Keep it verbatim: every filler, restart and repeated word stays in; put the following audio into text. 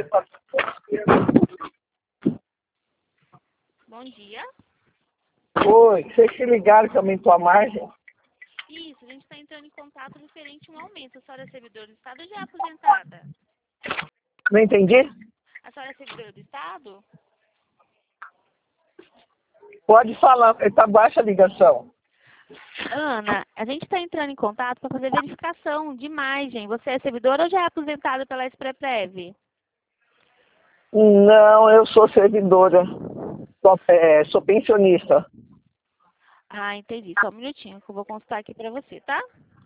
Bom dia. Oi, vocês se ligaram que aumentou a margem? Isso, a gente está entrando em contato referente a um aumento. A senhora é servidora do Estado ou já é aposentada? Não entendi? A senhora é servidora do Estado? Pode falar, está baixa a ligação. Ana, a gente está entrando em contato para fazer verificação de margem. Você é servidora ou já é aposentada pela Expreprev? Não, eu sou servidora. Sou, é, sou pensionista. Ah, entendi. Só um minutinho que eu vou consultar aqui para você, tá?